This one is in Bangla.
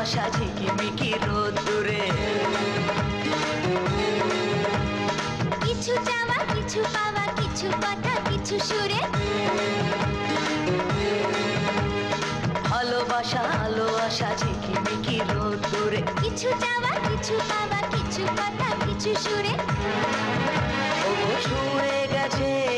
ভালোবাসা ঝিকিমিকি রোদ্দুরে। কিছু চাওয়া কিছু পাওয়া কিছু কথা কিছু সুরে। ভালোবাসা আলো আশা ঝিকিমিকি রোদ্দুরে। কিছু চাওয়া কিছু পাওয়া কিছু কথা কিছু সুরে। ও ছুঁয়ে গেছে